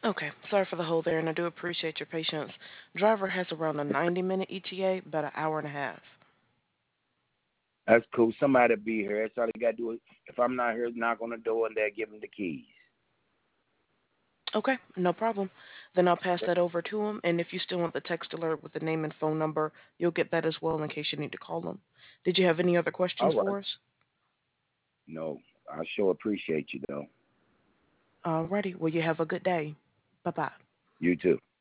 Okay, sorry for the hold there, and I do appreciate your patience. Driver has around a 90-minute ETA, about an hour and a half. That's cool. Somebody be here. That's all they got to do. If I'm not here, knock on the door and they'll give them the keys. Okay, no problem. Then I'll pass that over to him, and if you still want the text alert with the name and phone number, you'll get that as well in case you need to call them. Did you have any other questions All right. for us? No, I sure appreciate you, though. Alrighty, well, you have a good day. Bye bye. You too.